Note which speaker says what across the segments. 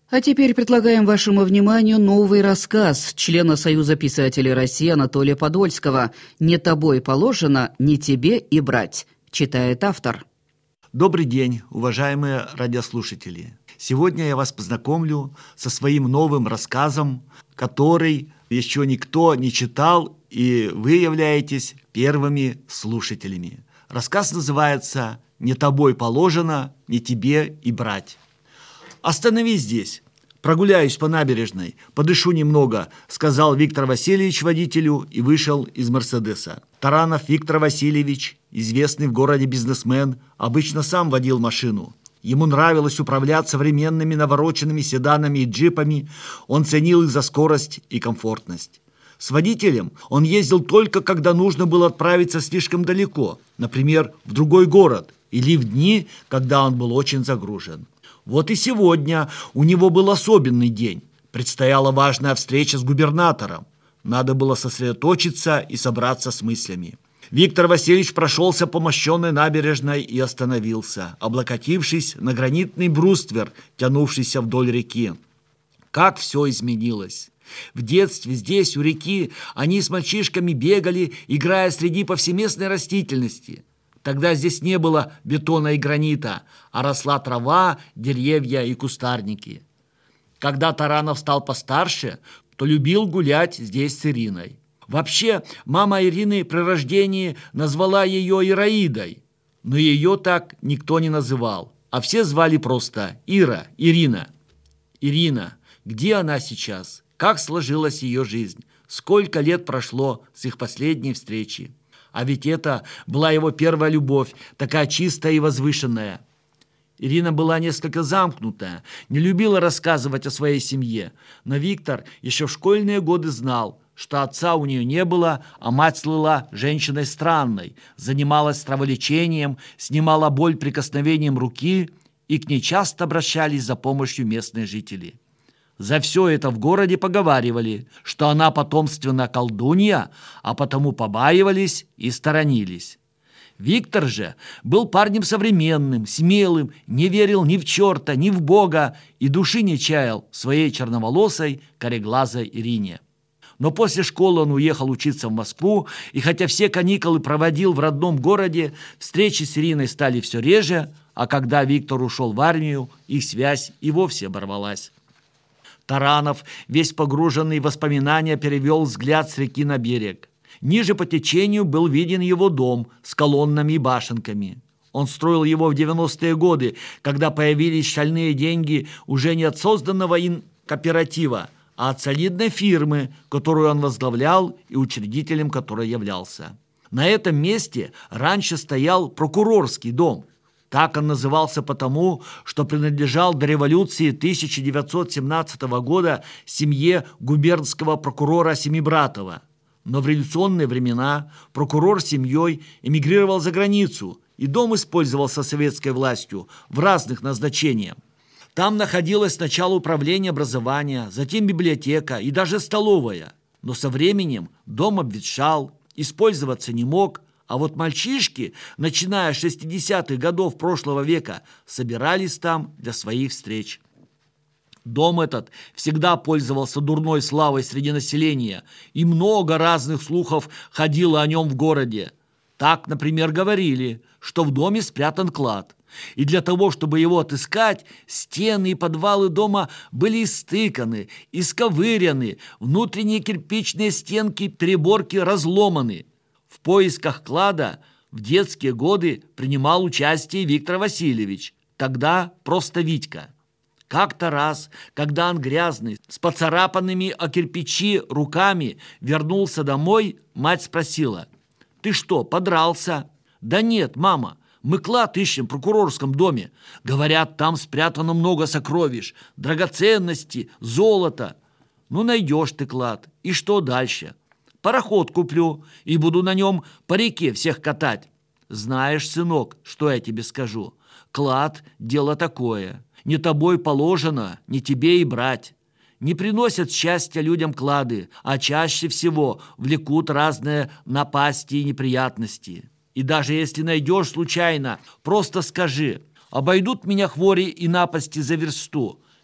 Speaker 1: А теперь предлагаем вашему вниманию новый рассказ члена Союза писателей России Анатолия Подольского «Не тобой положено, не тебе и брать», читает автор.
Speaker 2: Добрый день, уважаемые радиослушатели. Сегодня я вас познакомлю со своим новым рассказом, который еще никто не читал, и вы являетесь первыми слушателями. Рассказ называется «Не тобой положено, не тебе и брать». «Остановись здесь, прогуляюсь по набережной, подышу немного», сказал Виктор Васильевич водителю и вышел из «Мерседеса». Таранов Виктор Васильевич, известный в городе бизнесмен, обычно сам водил машину. Ему нравилось управлять современными навороченными седанами и джипами, он ценил их за скорость и комфортность. С водителем он ездил только, когда нужно было отправиться слишком далеко, например, в другой город, или в дни, когда он был очень загружен. Вот и сегодня у него был особенный день. Предстояла важная встреча с губернатором. Надо было сосредоточиться и собраться с мыслями. Виктор Васильевич прошелся по мощенной набережной и остановился, облокотившись на гранитный бруствер, тянувшийся вдоль реки. Как все изменилось! В детстве здесь, у реки, они с мальчишками бегали, играя среди повсеместной растительности. Тогда здесь не было бетона и гранита, а росла трава, деревья и кустарники. Когда Таранов стал постарше, то любил гулять здесь с Ириной. Вообще, мама Ирины при рождении назвала ее Ираидой, но ее так никто не называл, а все звали просто Ира, Ирина. Ирина, где она сейчас? Как сложилась ее жизнь? Сколько лет прошло с их последней встречи? А ведь это была его первая любовь, такая чистая и возвышенная. Ирина была несколько замкнутая, не любила рассказывать о своей семье, но Виктор еще в школьные годы знал, что отца у нее не было, а мать слыла женщиной странной, занималась траволечением, снимала боль прикосновением руки, и к ней часто обращались за помощью местные жители. За все это в городе поговаривали, что она потомственная колдунья, а потому побаивались и сторонились. Виктор же был парнем современным, смелым, не верил ни в черта, ни в Бога и души не чаял в своей черноволосой, кореглазой Ирине. Но после школы он уехал учиться в Москву, и хотя все каникулы проводил в родном городе, встречи с Ириной стали все реже, а когда Виктор ушел в армию, их связь и вовсе оборвалась. Таранов, весь погруженный в воспоминания, перевел взгляд с реки на берег. Ниже по течению был виден его дом с колоннами и башенками. Он строил его в 90-е годы, когда появились шальные деньги уже не от созданного им кооператива, а от солидной фирмы, которую он возглавлял и учредителем которой являлся. На этом месте раньше стоял прокурорский дом. Так он назывался потому, что принадлежал до революции 1917 года семье губернского прокурора Семибратова. Но в революционные времена прокурор с семьей эмигрировал за границу, и дом использовался советской властью в разных назначениях. Там находилось сначала управление образования, затем библиотека и даже столовая. Но со временем дом обветшал, использоваться не мог, а вот мальчишки, начиная с 60-х годов прошлого века, собирались там для своих встреч. Дом этот всегда пользовался дурной славой среди населения, и много разных слухов ходило о нем в городе. Так, например, говорили, что в доме спрятан клад. И для того, чтобы его отыскать, стены и подвалы дома были истыканы, исковыряны, внутренние кирпичные стенки переборки разломаны. В поисках клада в детские годы принимал участие Виктор Васильевич, тогда просто Витька. Как-то раз, когда он грязный, с поцарапанными о кирпичи руками вернулся домой, мать спросила: «Ты что, подрался?» «Да нет, мама, мы клад ищем в прокурорском доме. Говорят, там спрятано много сокровищ, драгоценности, золото». «Ну, найдешь ты клад. И что дальше?» «Пароход куплю и буду на нем по реке всех катать». «Знаешь, сынок, что я тебе скажу? Клад – дело такое. Не тобой положено, не тебе и брать. Не приносят счастья людям клады, а чаще всего влекут разные напасти и неприятности. И даже если найдешь случайно, просто скажи: обойдут меня хвори и напасти за версту.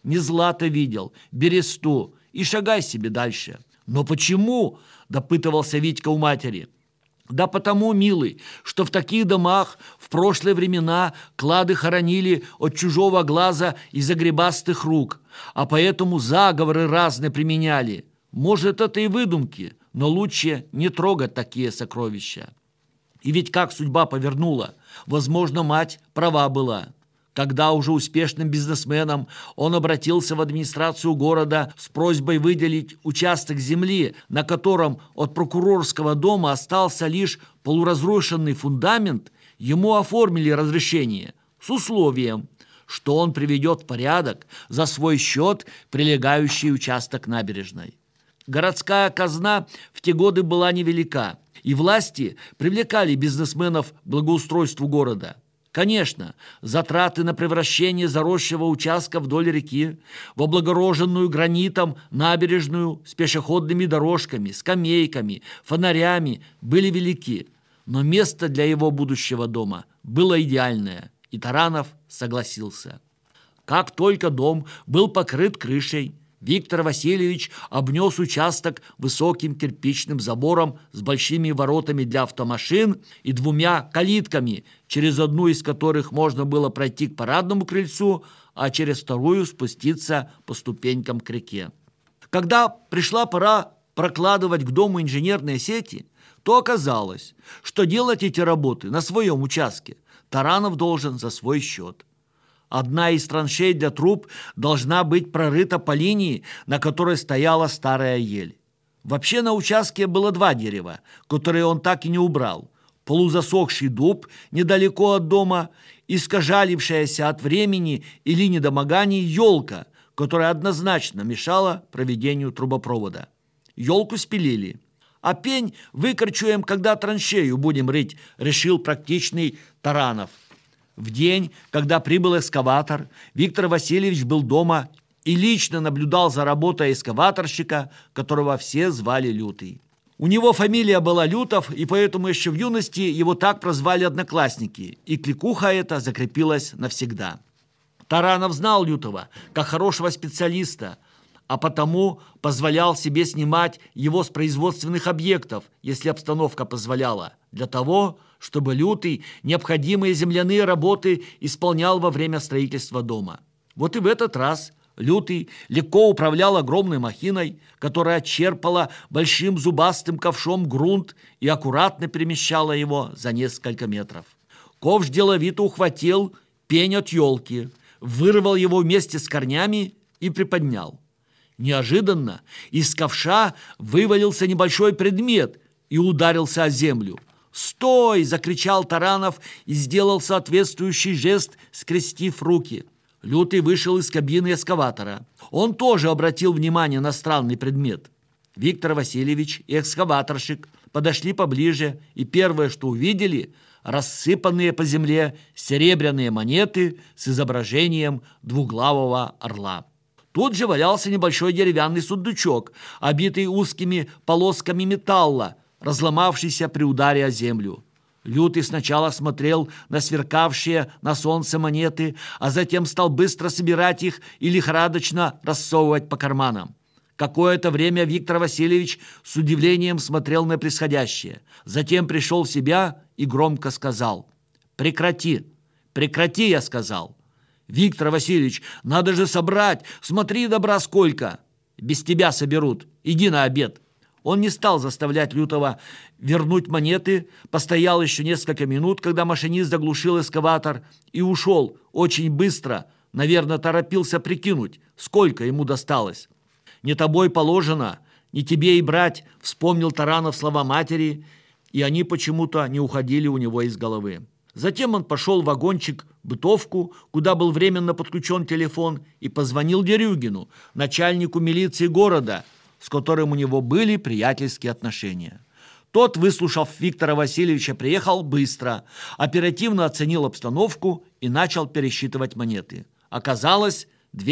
Speaker 2: не злато видел, бересту и шагай себе дальше». «Но почему?» – допытывался Витька у матери. «Да потому, милый, что в таких домах в прошлые времена клады хоронили от чужого глаза и загребастых рук, а поэтому заговоры разные применяли. Может, это и выдумки, но лучше не трогать такие сокровища». И ведь как судьба повернула, возможно, мать права была. Когда уже успешным бизнесменом он обратился в администрацию города с просьбой выделить участок земли, на котором от прокурорского дома остался лишь полуразрушенный фундамент, ему оформили разрешение с условием, что он приведет в порядок за свой счет прилегающий участок набережной. Городская казна в те годы была невелика, и власти привлекали бизнесменов к благоустройству города. Конечно, затраты на превращение заросшего участка вдоль реки в облагороженную гранитом набережную с пешеходными дорожками, скамейками, фонарями были велики, но место для его будущего дома было идеальное, и Таранов согласился. Как только дом был покрыт крышей, Виктор Васильевич обнес участок высоким кирпичным забором с большими воротами для автомашин и 2 калитками, через одну из которых можно было пройти к парадному крыльцу, а через вторую спуститься по ступенькам к реке. Когда пришла пора прокладывать к дому инженерные сети, то оказалось, что делать эти работы на своем участке Таранов должен за свой счет. Одна из траншей для труб должна быть прорыта по линии, на которой стояла старая ель. Вообще на участке было 2 дерева, которые он так и не убрал. Полузасохший дуб недалеко от дома и скажалившаяся от времени или недомоганий елка, которая однозначно мешала проведению трубопровода. Елку спилили. А пень выкорчуем, когда траншею будем рыть, решил практичный Таранов. В день, когда прибыл экскаватор, Виктор Васильевич был дома и лично наблюдал за работой экскаваторщика, которого все звали Лютый. У него фамилия была Лютов, и поэтому еще в юности его так прозвали одноклассники, и кликуха эта закрепилась навсегда. Таранов знал Лютова как хорошего специалиста, а потому позволял себе снимать его с производственных объектов, если обстановка позволяла, для того, чтобы Лютый необходимые земляные работы исполнял во время строительства дома. Вот и в этот раз Лютый легко управлял огромной махиной, которая черпала большим зубастым ковшом грунт и аккуратно перемещала его за несколько метров. Ковш деловито ухватил пень от елки, вырвал его вместе с корнями и приподнял. Неожиданно из ковша вывалился небольшой предмет и ударился о землю. «Стой!» – закричал Таранов и сделал соответствующий жест, скрестив руки. Лютый вышел из кабины экскаватора. Он тоже обратил внимание на странный предмет. Виктор Васильевич и экскаваторщик подошли поближе, и первое, что увидели – рассыпанные по земле серебряные монеты с изображением двуглавого орла. Тут же валялся небольшой деревянный сундучок, обитый узкими полосками металла, разломавшийся при ударе о землю. Лютый сначала смотрел на сверкавшие на солнце монеты, а затем стал быстро собирать их и лихорадочно рассовывать по карманам. Какое-то время Виктор Васильевич с удивлением смотрел на происходящее. Затем пришел в себя и громко сказал: «Прекрати! Прекрати!» – я сказал. «Виктор Васильевич, надо же собрать! Смотри, добра сколько! Без тебя соберут! Иди на обед!» Он не стал заставлять Лютого вернуть монеты, постоял еще несколько минут, когда машинист заглушил экскаватор, и ушел очень быстро, наверное, торопился прикинуть, сколько ему досталось. «Не тобой положено, не тебе и брать», — вспомнил Таранов слова матери, и они почему-то не уходили у него из головы. Затем он пошел в вагончик бытовку, куда был временно подключен телефон, и позвонил Дерюгину, начальнику милиции города, с которым у него были приятельские отношения. Тот, выслушав Виктора Васильевича, приехал быстро, оперативно оценил обстановку и начал пересчитывать монеты. Оказалось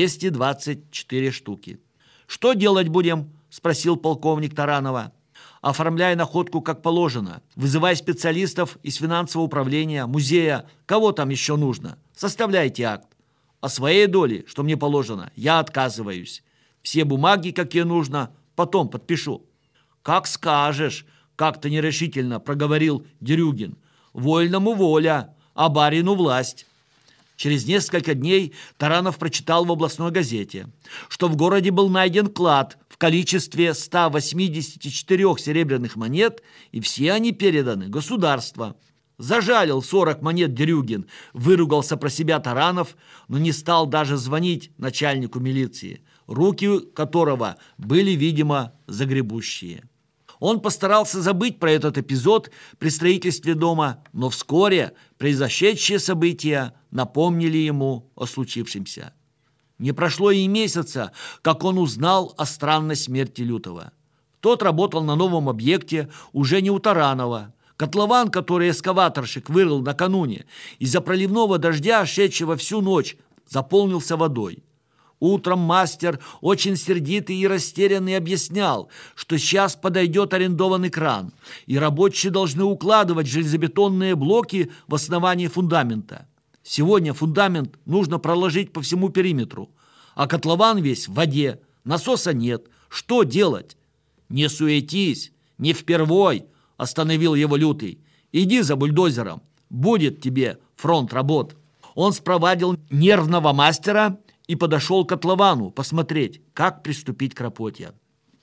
Speaker 2: 224 штуки. «Что делать будем?» – спросил полковник Таранова. «Оформляй находку как положено. Вызывай специалистов из финансового управления, музея. Кого там еще нужно? Составляйте акт». О своей доле, что мне положено, я отказываюсь. Все бумаги, какие нужно, потом подпишу». «Как скажешь», — как-то нерешительно проговорил Дерюгин. «Вольному воля, а барину власть». Через несколько дней Таранов прочитал в областной газете, что в городе был найден клад в количестве 184 серебряных монет, и все они переданы государству. Зажалил 40 монет Дерюгин, выругался про себя Таранов, но не стал даже звонить начальнику милиции, руки которого были, видимо, загребущие. Он постарался забыть про этот эпизод при строительстве дома, но вскоре произошедшие события напомнили ему о случившемся. Не прошло и месяца, как он узнал о странной смерти Лютова. Тот работал на новом объекте уже не у Таранова. Котлован, который эскаваторщик вырыл накануне, из-за проливного дождя, шедшего всю ночь, заполнился водой. Утром мастер, очень сердитый и растерянный, объяснял, что сейчас подойдет арендованный кран, и рабочие должны укладывать железобетонные блоки в основании фундамента. Сегодня фундамент нужно проложить по всему периметру, а котлован весь в воде, насоса нет. Что делать? «Не суетись, не впервой», — остановил его Лютый. «Иди за бульдозером, будет тебе фронт работ». Он спровадил нервного мастера и подошел к котловану посмотреть, как приступить к работе.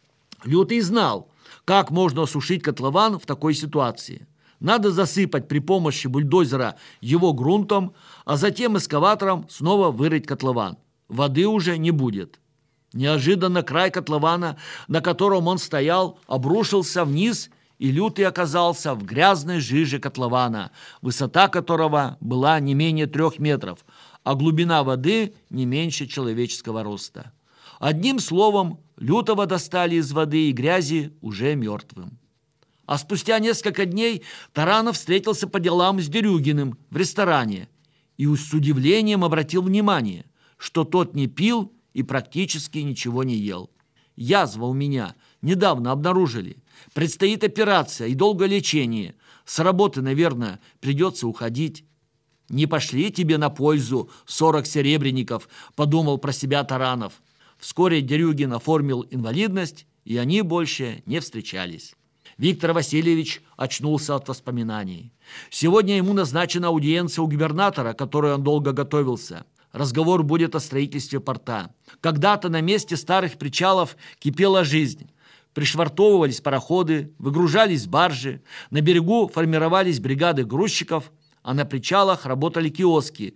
Speaker 2: Лютый знал, как можно осушить котлован в такой ситуации. Надо засыпать при помощи бульдозера его грунтом, а затем эскаватором снова вырыть котлован. Воды уже не будет. Неожиданно край котлована, на котором он стоял, обрушился вниз, и Лютый оказался в грязной жиже котлована, высота которого была не менее 3 метров, а глубина воды не меньше человеческого роста. Одним словом, Лютого достали из воды и грязи уже мертвым. А спустя несколько дней Таранов встретился по делам с Дерюгиным в ресторане и с удивлением обратил внимание, что тот не пил и практически ничего не ел. «Язва у меня, недавно обнаружили. Предстоит операция и долгое лечение. С работы, наверное, придется уходить». «Не пошли тебе на пользу 40 серебряников», – подумал про себя Таранов. Вскоре Дерюгин оформил инвалидность, и они больше не встречались. Виктор Васильевич очнулся от воспоминаний. Сегодня ему назначена аудиенция у губернатора, к которой он долго готовился. Разговор будет о строительстве порта. Когда-то на месте старых причалов кипела жизнь. Пришвартовывались пароходы, выгружались баржи, на берегу формировались бригады грузчиков, а на причалах работали киоски.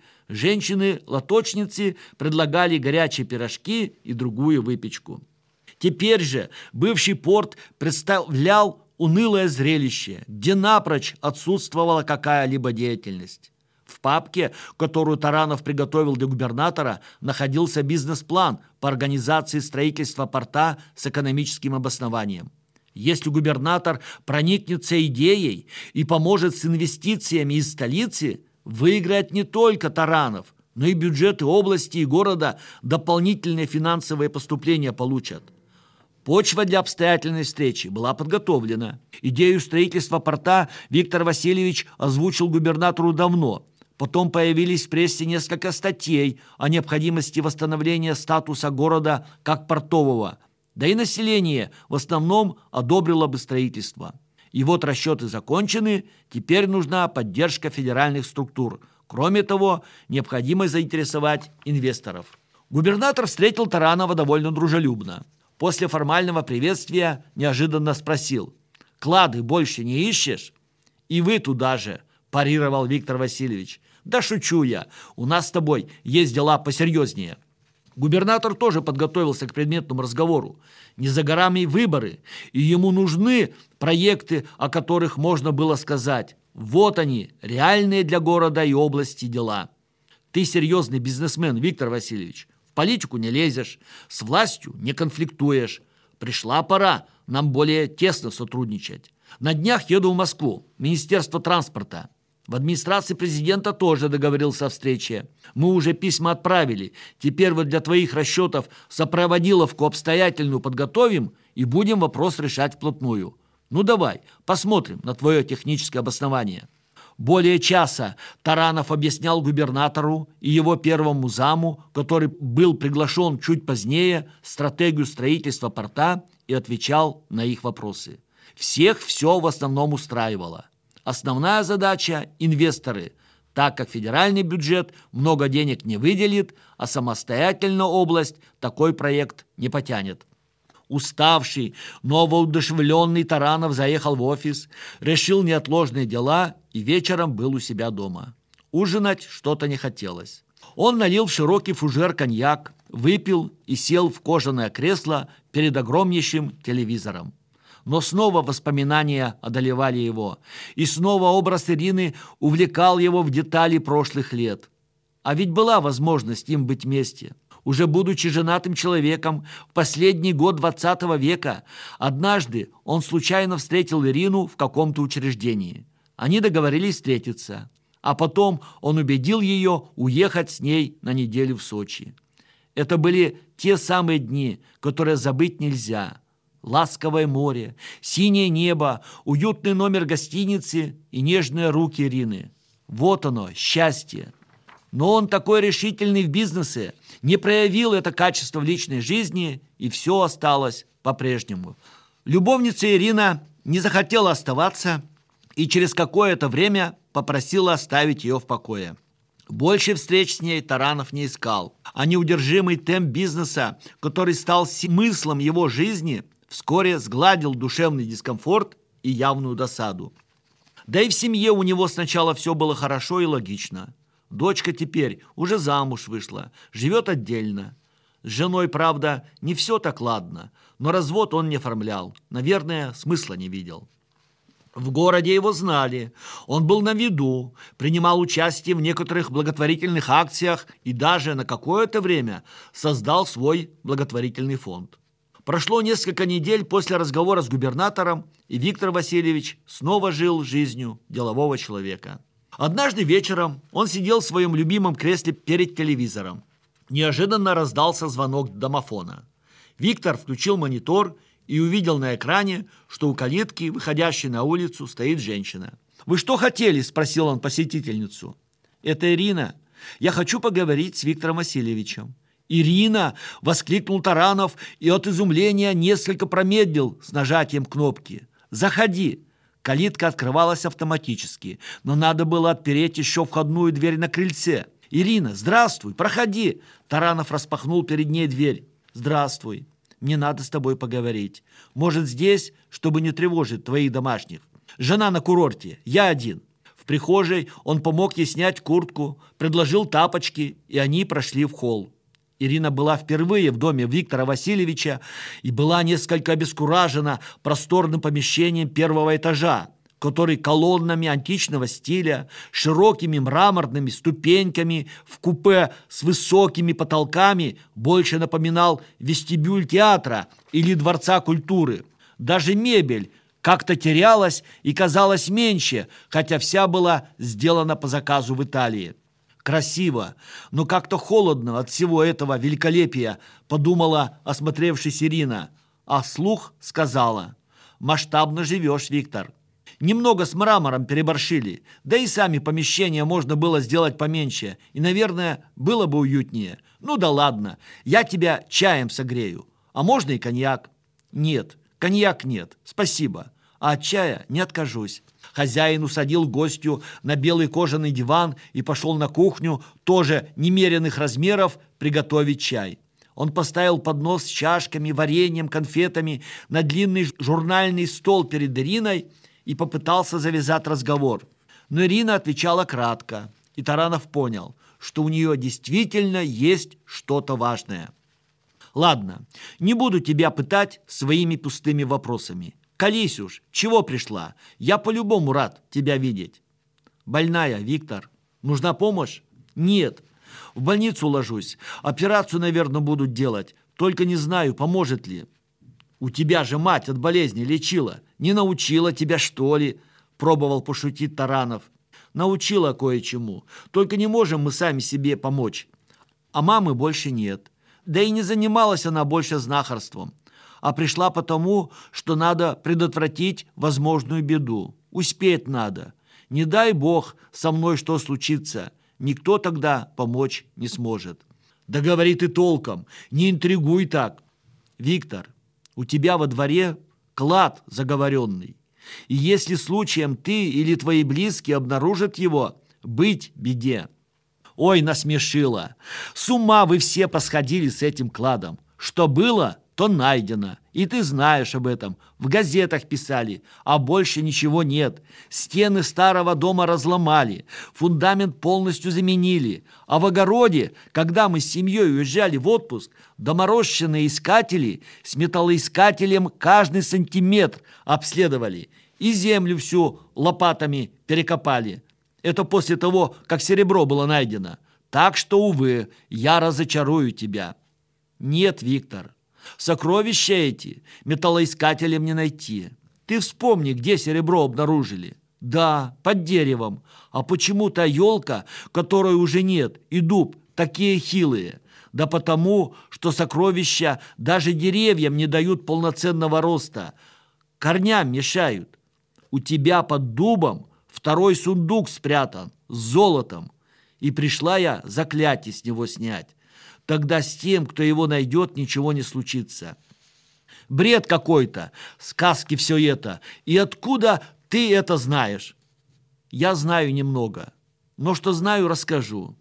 Speaker 2: Женщины-лоточницы предлагали горячие пирожки и другую выпечку. Теперь же бывший порт представлял унылое зрелище, где напрочь отсутствовала какая-либо деятельность. В папке, которую Таранов приготовил для губернатора, находился бизнес-план по организации строительства порта с экономическим обоснованием. Если губернатор проникнется идеей и поможет с инвестициями из столицы, выиграет не только Таранов, но и бюджеты области и города дополнительные финансовые поступления получат. Почва для обстоятельной встречи была подготовлена. Идею строительства порта Виктор Васильевич озвучил губернатору давно. Потом появились в прессе несколько статей о необходимости восстановления статуса города как портового. Да и население в основном одобрило бы строительство. И вот расчеты закончены, теперь нужна поддержка федеральных структур. Кроме того, необходимо заинтересовать инвесторов. Губернатор встретил Таранова довольно дружелюбно. После формального приветствия неожиданно спросил: «Клады больше не ищешь?» «И вы туда же», – парировал Виктор Васильевич. «Да шучу я, у нас с тобой есть дела посерьезнее». Губернатор тоже подготовился к предметному разговору. Не за горами выборы, и ему нужны проекты, о которых можно было сказать: вот они, реальные для города и области дела. Ты серьезный бизнесмен, Виктор Васильевич. В политику не лезешь, с властью не конфликтуешь. Пришла пора нам более тесно сотрудничать. На днях еду в Москву, Министерство транспорта. В администрации президента тоже договорился о встрече. Мы уже письма отправили. Теперь вот для твоих расчетов сопроводиловку обстоятельную подготовим и будем вопрос решать вплотную. Ну давай, посмотрим на твое техническое обоснование». Более часа Таранов объяснял губернатору и его первому заму, который был приглашен чуть позднее, стратегию строительства порта и отвечал на их вопросы. Всех все в основном устраивало. Основная задача – инвесторы, так как федеральный бюджет много денег не выделит, а самостоятельно область такой проект не потянет. Уставший, но воодушевленный Таранов заехал в офис, решил неотложные дела и вечером был у себя дома. Ужинать что-то не хотелось. Он налил в широкий фужер коньяк, выпил и сел в кожаное кресло перед огромнейшим телевизором. Но снова воспоминания одолевали его, и снова образ Ирины увлекал его в детали прошлых лет. А ведь была возможность им быть вместе. Уже будучи женатым человеком в последний год 20 века, однажды он случайно встретил Ирину в каком-то учреждении. Они договорились встретиться, а потом он убедил ее уехать с ней на неделю в Сочи. Это были те самые дни, которые забыть нельзя. Ласковое море, синее небо, уютный номер гостиницы и нежные руки Ирины. Вот оно, счастье. Но он такой решительный в бизнесе, не проявил это качество в личной жизни, и все осталось по-прежнему. Любовница Ирина не захотела оставаться и через какое-то время попросила оставить ее в покое. Больше встреч с ней Таранов не искал, а неудержимый темп бизнеса, который стал смыслом его жизни, вскоре сгладил душевный дискомфорт и явную досаду. Да и в семье у него сначала все было хорошо и логично. Дочка теперь уже замуж вышла, живет отдельно. С женой, правда, не все так ладно, но развод он не оформлял, наверное, смысла не видел. В городе его знали, он был на виду, принимал участие в некоторых благотворительных акциях и даже на какое-то время создал свой благотворительный фонд. Прошло несколько недель после разговора с губернатором, и Виктор Васильевич снова жил жизнью делового человека. Однажды вечером он сидел в своем любимом кресле перед телевизором. Неожиданно раздался звонок домофона. Виктор включил монитор и увидел на экране, что у калитки, выходящей на улицу, стоит женщина. «Вы что хотели?» – спросил он посетительницу. «Это Ирина. Я хочу поговорить с Виктором Васильевичем». «Ирина!» – воскликнул Таранов и от изумления несколько промедлил с нажатием кнопки. «Заходи!» Калитка открывалась автоматически, но надо было отпереть еще входную дверь на крыльце. «Ирина, здравствуй, проходи!» Таранов распахнул перед ней дверь. «Здравствуй, мне надо с тобой поговорить. Может, здесь, чтобы не тревожить твоих домашних? Жена на курорте, я один». В прихожей он помог ей снять куртку, предложил тапочки, и они прошли в холл. Ирина была впервые в доме Виктора Васильевича и была несколько обескуражена просторным помещением первого этажа, который колоннами античного стиля, широкими мраморными ступеньками в купе с высокими потолками больше напоминал вестибюль театра или дворца культуры. Даже мебель как-то терялась и казалась меньше, хотя вся была сделана по заказу в Италии. Красиво, но как-то холодно от всего этого великолепия, подумала осмотревшись Ирина, а вслух сказала: «Масштабно живешь, Виктор. Немного с мрамором переборщили, да и сами помещения можно было сделать поменьше, и, наверное, было бы уютнее. Ну да ладно, я тебя чаем согрею. А можно и коньяк?» «Нет, коньяк нет, спасибо, а от чая не откажусь». Хозяин усадил гостью на белый кожаный диван и пошел на кухню, тоже немеренных размеров, приготовить чай. Он поставил поднос с чашками, вареньем, конфетами на длинный журнальный стол перед Ириной и попытался завязать разговор. Но Ирина отвечала кратко, и Таранов понял, что у нее действительно есть что-то важное. «Ладно, не буду тебя пытать своими пустыми вопросами. Колись уж, чего пришла? Я по-любому рад тебя видеть». «Больная, Виктор. Нужна помощь?» «Нет. В больницу ложусь. Операцию, наверное, будут делать. Только не знаю, поможет ли». «У тебя же мать от болезни лечила. Не научила тебя, что ли?» Пробовал пошутить Таранов. «Научила кое-чему. Только не можем мы сами себе помочь. А мамы больше нет. Да и не занималась она больше знахарством. А пришла потому, что надо предотвратить возможную беду. Успеть надо. Не дай Бог со мной что случится, никто тогда помочь не сможет. Да говори ты толком, не интригуй так. Виктор, у тебя во дворе клад заговоренный. И если случаем ты или твои близкие обнаружат его, быть беде. Ой, насмешила. С ума вы все посходили с этим кладом. Что было, то найдено. И ты знаешь об этом. В газетах писали, а больше ничего нет. Стены старого дома разломали, фундамент полностью заменили. А в огороде, когда мы с семьей уезжали в отпуск, доморощенные искатели с металлоискателем каждый сантиметр обследовали и землю всю лопатами перекопали. Это после того, как серебро было найдено. Так что, увы, я разочарую тебя. Нет, Виктор, сокровища эти металлоискателем не найти. Ты вспомни, где серебро обнаружили. Да, под деревом. А почему та елка, которой уже нет, и дуб такие хилые? Да потому, что сокровища даже деревьям не дают полноценного роста. Корням мешают. У тебя под дубом второй сундук спрятан с золотом. И пришла я заклятие с него снять. Тогда с тем, кто его найдет, ничего не случится. Бред какой-то, сказки все это. И откуда ты это знаешь? Я знаю немного, но что знаю, расскажу.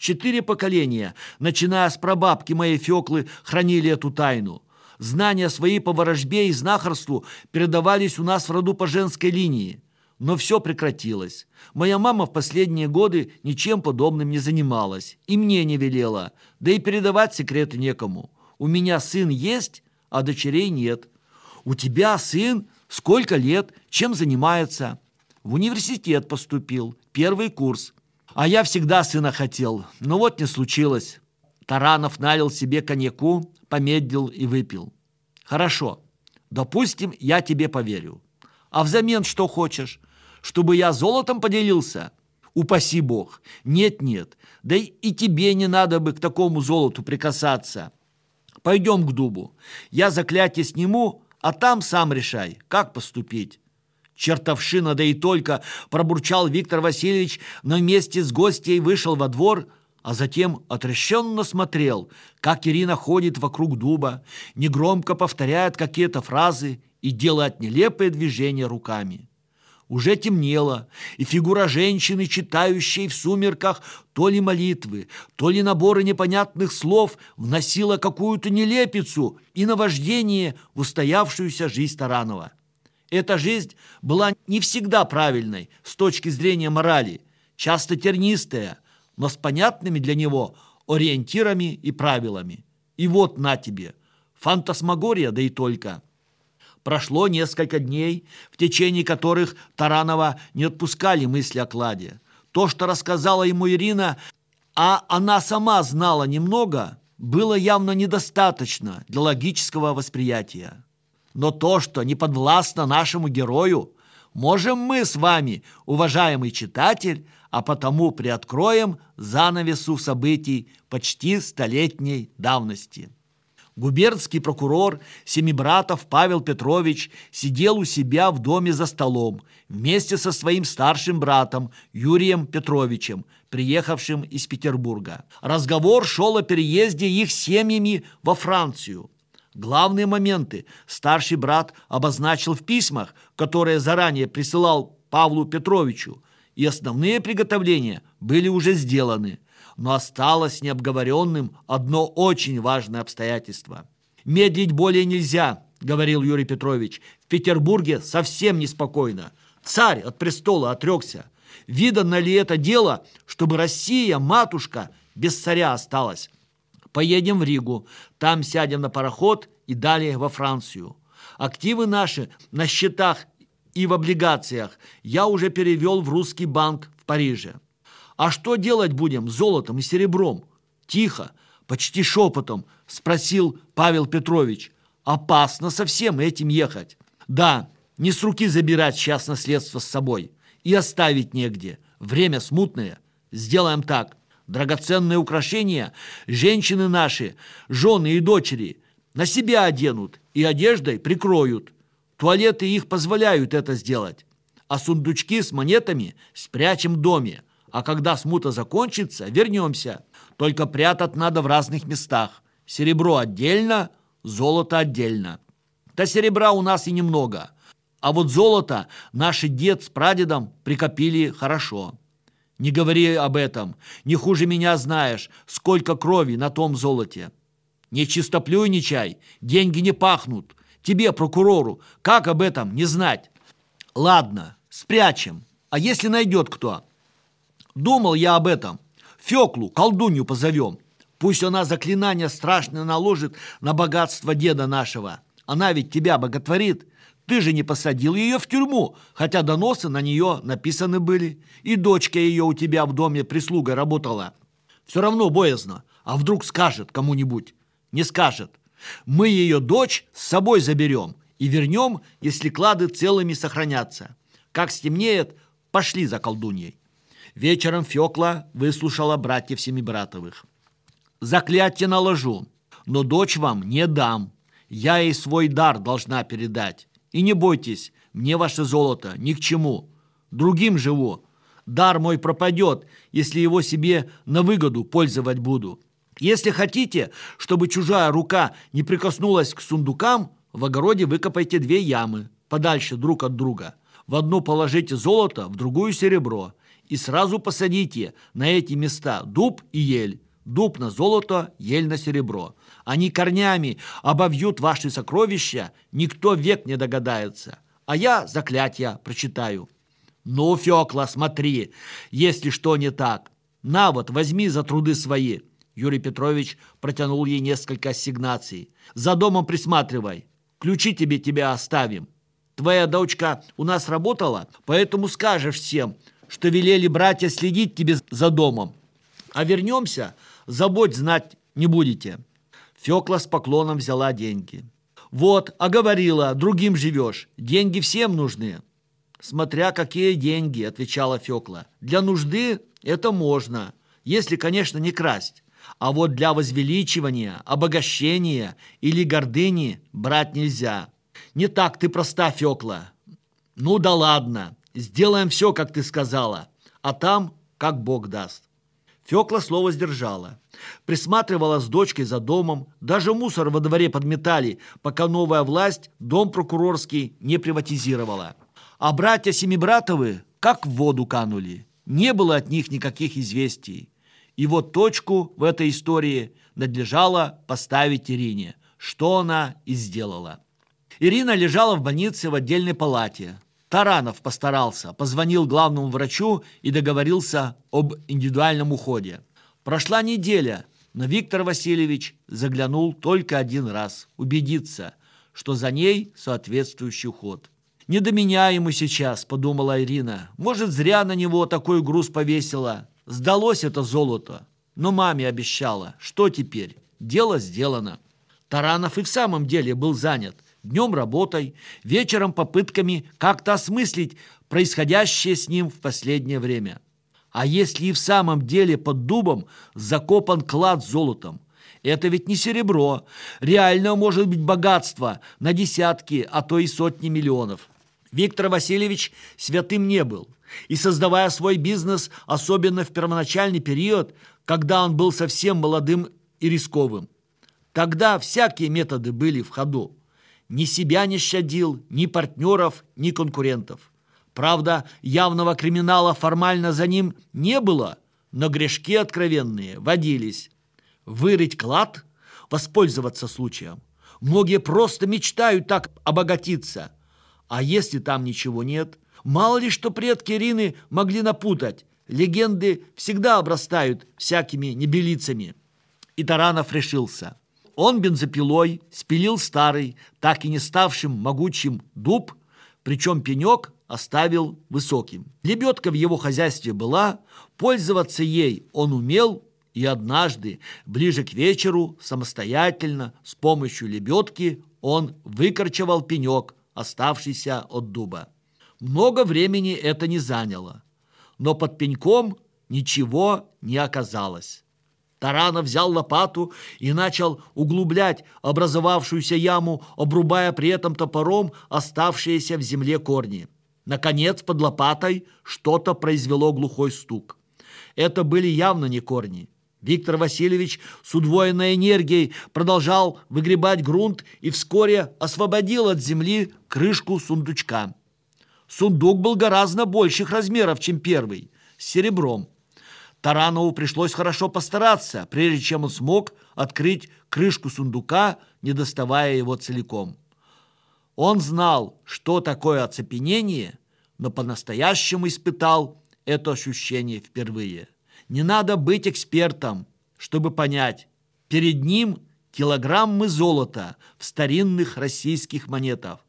Speaker 2: 4 поколения, начиная с прабабки моей Феклы, хранили эту тайну. Знания свои по ворожбе и знахарству передавались у нас в роду по женской линии. Но все прекратилось. Моя мама в последние годы ничем подобным не занималась. И мне не велела. Да и передавать секреты некому. У меня сын есть, а дочерей нет. У тебя сын? Сколько лет? Чем занимается? В университет поступил. 1 курс. А я всегда сына хотел. Но вот не случилось. Таранов налил себе коньяку, помедлил и выпил. Хорошо. Допустим, я тебе поверю. А взамен что хочешь? Чтобы я золотом поделился? Упаси Бог. Нет-нет. Да и тебе не надо бы к такому золоту прикасаться. Пойдем к дубу. Я заклятие сниму, а там сам решай, как поступить. Чертовщина, да и только, пробурчал Виктор Васильевич, но вместе с гостьей вышел во двор, а затем отрешенно смотрел, как Ирина ходит вокруг дуба, негромко повторяет какие-то фразы и делает нелепые движения руками. Уже темнело, и фигура женщины, читающей в сумерках то ли молитвы, то ли наборы непонятных слов, вносила какую-то нелепицу и наваждение в устоявшуюся жизнь Таранова. Эта жизнь была не всегда правильной с точки зрения морали, часто тернистая, но с понятными для него ориентирами и правилами. И вот на тебе, фантасмагория, да и только. Прошло несколько дней, в течение которых Таранова не отпускали мысли о кладе. То, что рассказала ему Ирина, а она сама знала немного, было явно недостаточно для логического восприятия. Но то, что не подвластно нашему герою, можем мы с вами, уважаемый читатель, а потому приоткроем занавесу событий почти столетней давности. Губернский прокурор Семибратов Павел Петрович сидел у себя в доме за столом вместе со своим старшим братом Юрием Петровичем, приехавшим из Петербурга. Разговор шел о переезде их семьями во Францию. Главные моменты старший брат обозначил в письмах, которые заранее присылал Павлу Петровичу, и основные приготовления были уже сделаны. Но осталось необговоренным одно очень важное обстоятельство. «Медлить более нельзя», — говорил Юрий Петрович. «В Петербурге совсем неспокойно. Царь от престола отрекся. Видано ли это дело, чтобы Россия, матушка, без царя осталась? Поедем в Ригу, там сядем на пароход и далее во Францию. Активы наши на счетах и в облигациях я уже перевел в русский банк в Париже. А что делать будем с золотом и серебром?» Тихо, почти шепотом спросил Павел Петрович. «Опасно со всем этим ехать». «Да, не с руки забирать сейчас наследство с собой. И оставить негде. Время смутное. Сделаем так. Драгоценные украшения женщины наши, жены и дочери, на себя оденут и одеждой прикроют. Туалеты их позволяют это сделать. а сундучки с монетами спрячем в доме, а когда смута закончится, вернемся. Только прятать надо в разных местах. Серебро отдельно, золото отдельно. Да серебра у нас и немного, а вот золото наши дед с прадедом прикопили хорошо. Не говори об этом, не хуже меня знаешь, сколько крови на том золоте. Не чистоплюйничай, деньги не пахнут. Тебе, прокурору, как об этом не знать? Ладно, спрячем. А если найдет кто? Думал я об этом. Феклу, колдунью позовем. Пусть она заклинание страшное наложит на богатство деда нашего. Она ведь тебя боготворит. Ты же не посадил ее в тюрьму, хотя доносы на нее написаны были. И дочка ее у тебя в доме прислугой работала. Все равно боязно. А вдруг скажет кому-нибудь? Не скажет. Мы ее дочь с собой заберем и вернем, если клады целыми сохранятся. Как стемнеет, пошли за колдуньей. Вечером Фекла выслушала братьев Семибратовых. Заклятие наложу, но дочь вам не дам. Я ей свой дар должна передать. И не бойтесь, мне ваше золото ни к чему. Другим живу. Дар мой пропадет, если его себе на выгоду пользовать буду. Если хотите, чтобы чужая рука не прикоснулась к сундукам, в огороде выкопайте 2 ямы, подальше друг от друга. В одну положите золото, в другую серебро. И сразу посадите на эти места дуб и ель. Дуб на золото, ель на серебро. Они корнями обовьют ваши сокровища, никто век не догадается. А я заклятие прочитаю. Ну, Фекла, смотри, если что не так. На вот, возьми за труды свои. Юрий Петрович протянул ей несколько ассигнаций. За домом присматривай. Ключи тебя оставим. Твоя дочка у нас работала, поэтому скажешь всем, что велели братья следить тебе за домом. А вернемся, забудь знать не будете. Фекла с поклоном взяла деньги. Вот, а говорила, другим живешь, деньги всем нужны. Смотря какие деньги, отвечала Фекла. Для нужды это можно, если, конечно, не красть. А вот для возвеличивания, обогащения или гордыни брать нельзя. Не так ты проста, Фекла. Ну да ладно, сделаем все, как ты сказала, а там, как Бог даст. Фекла слово сдержала. Присматривала с дочкой за домом, даже мусор во дворе подметали, пока новая власть дом прокурорский не приватизировала. А братья Семибратовы как в воду канули. Не было от них никаких известий. И вот точку в этой истории надлежало поставить Ирине, что она и сделала. Ирина лежала в больнице в отдельной палате. Таранов постарался, позвонил главному врачу и договорился об индивидуальном уходе. Прошла неделя, но Виктор Васильевич заглянул только 1 раз, убедиться, что за ней соответствующий уход. «Не до меня ему сейчас», — подумала Ирина. «Может, зря на него такой груз повесила. Сдалось это золото. Но маме обещала. Что теперь? Дело сделано». Таранов и в самом деле был занят. Днем работой, вечером попытками как-то осмыслить происходящее с ним в последнее время. А если и в самом деле под дубом закопан клад с золотом? Это ведь не серебро. Реально может быть богатство на десятки, а то и сотни миллионов. Виктор Васильевич святым не был. И создавая свой бизнес, особенно в первоначальный период, когда он был совсем молодым и рисковым. Тогда всякие методы были в ходу. Ни себя не щадил, ни партнеров, ни конкурентов. Правда, явного криминала формально за ним не было, но грешки откровенные водились. Вырыть клад, воспользоваться случаем. Многие просто мечтают так обогатиться. А если там ничего нет? Мало ли что предки Ирины могли напутать. Легенды всегда обрастают всякими небылицами. И Таранов решился. Он бензопилой спилил старый, так и не ставшим могучим дуб, причем пенек оставил высоким. Лебедка в его хозяйстве была, пользоваться ей он умел, и однажды, ближе к вечеру, самостоятельно, с помощью лебедки, он выкорчевал пенек, оставшийся от дуба. Много времени это не заняло, но под пеньком ничего не оказалось. Таранов взял лопату и начал углублять образовавшуюся яму, обрубая при этом топором оставшиеся в земле корни. Наконец, под лопатой что-то произвело глухой стук. Это были явно не корни. Виктор Васильевич с удвоенной энергией продолжал выгребать грунт и вскоре освободил от земли крышку сундучка. Сундук был гораздо больших размеров, чем первый, с серебром. Таранову пришлось хорошо постараться, прежде чем он смог открыть крышку сундука, не доставая его целиком. Он знал, что такое оцепенение, но по-настоящему испытал это ощущение впервые. Не надо быть экспертом, чтобы понять, перед ним килограммы золота в старинных российских монетах.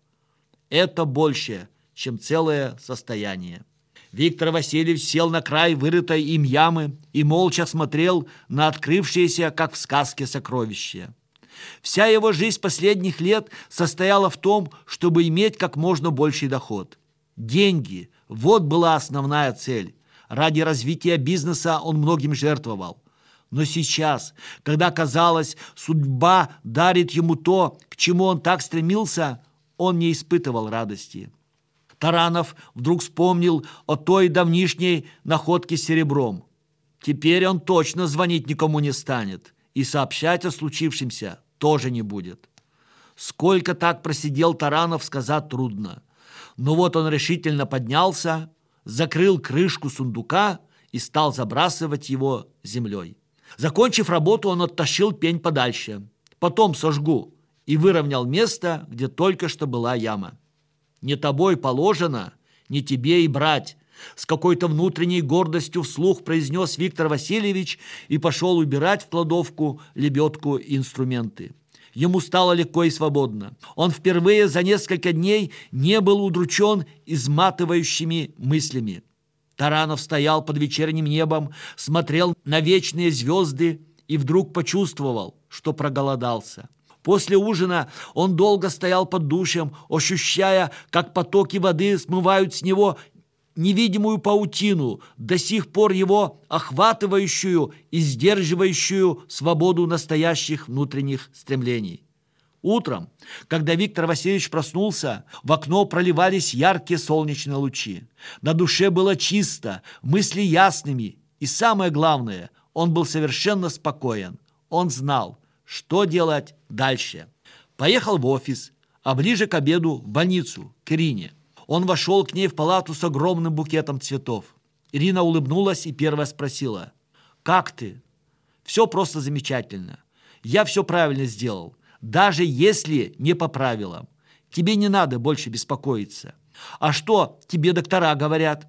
Speaker 2: Это больше, чем целое состояние. Виктор Васильевич сел на край вырытой им ямы и молча смотрел на открывшееся, как в сказке, сокровище. Вся его жизнь последних лет состояла в том, чтобы иметь как можно больший доход. Деньги – вот была основная цель. Ради развития бизнеса он многим жертвовал. Но сейчас, когда, казалось, судьба дарит ему то, к чему он так стремился, он не испытывал радости. Таранов вдруг вспомнил о той давнишней находке с серебром. Теперь он точно звонить никому не станет и сообщать о случившемся тоже не будет. Сколько так просидел Таранов, сказать трудно. Но вот он решительно поднялся, закрыл крышку сундука и стал забрасывать его землей. Закончив работу, он оттащил пень подальше. Потом сожгу, и выровнял место, где только что была яма. «Не тобой положено, не тебе и брать», с какой-то внутренней гордостью вслух произнес Виктор Васильевич и пошел убирать в кладовку лебедку и инструменты. Ему стало легко и свободно. Он впервые за несколько дней не был удручен изматывающими мыслями. Таранов стоял под вечерним небом, смотрел на вечные звезды и вдруг почувствовал, что проголодался. После ужина он долго стоял под душем, ощущая, как потоки воды смывают с него невидимую паутину, до сих пор его охватывающую и сдерживающую свободу настоящих внутренних стремлений. Утром, когда Виктор Васильевич проснулся, в окно проливались яркие солнечные лучи. На душе было чисто, мысли ясными, и самое главное, он был совершенно спокоен. Он знал, что делать дальше. Поехал в офис, а ближе к обеду в больницу, к Ирине. Он вошел к ней в палату с огромным букетом цветов. Ирина улыбнулась и первая спросила: «Как ты?» «Все просто замечательно. Я все правильно сделал, даже если не по правилам. Тебе не надо больше беспокоиться». «А что тебе доктора говорят?»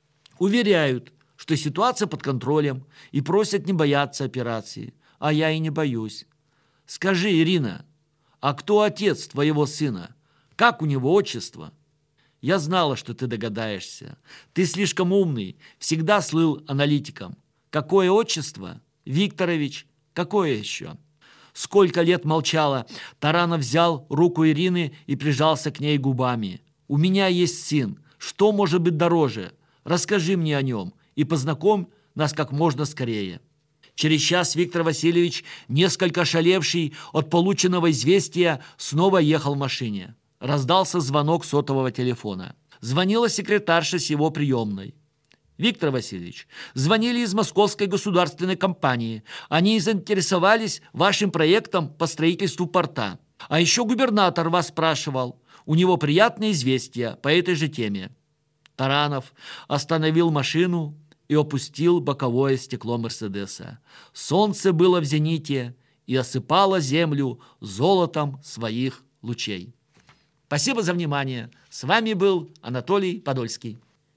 Speaker 2: «Уверяют, что ситуация под контролем и просят не бояться операции. А я и не боюсь. Скажи, Ирина, а кто отец твоего сына? Как у него отчество?» «Я знала, что ты догадаешься. Ты слишком умный, всегда слыл аналитиком. Какое отчество? Викторович. Какое еще?» Сколько лет молчала, Таранов взял руку Ирины и прижался к ней губами. «У меня есть сын. Что может быть дороже? Расскажи мне о нем и познакомь нас как можно скорее». Через час Виктор Васильевич, несколько ошалевший от полученного известия, снова ехал в машине. Раздался звонок сотового телефона. Звонила секретарша с его приемной. «Виктор Васильевич, звонили из Московской государственной компании. Они заинтересовались вашим проектом по строительству порта. А еще губернатор вас спрашивал. У него приятные известия по этой же теме». Таранов остановил машину и опустил боковое стекло Мерседеса. Солнце было в зените и осыпало землю золотом своих лучей. Спасибо за внимание. С вами был Анатолий Подольский.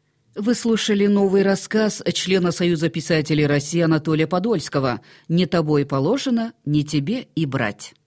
Speaker 1: Вы слушали новый рассказ члена Союза писателей России Анатолия Подольского «Не тобой положено, не тебе и брать».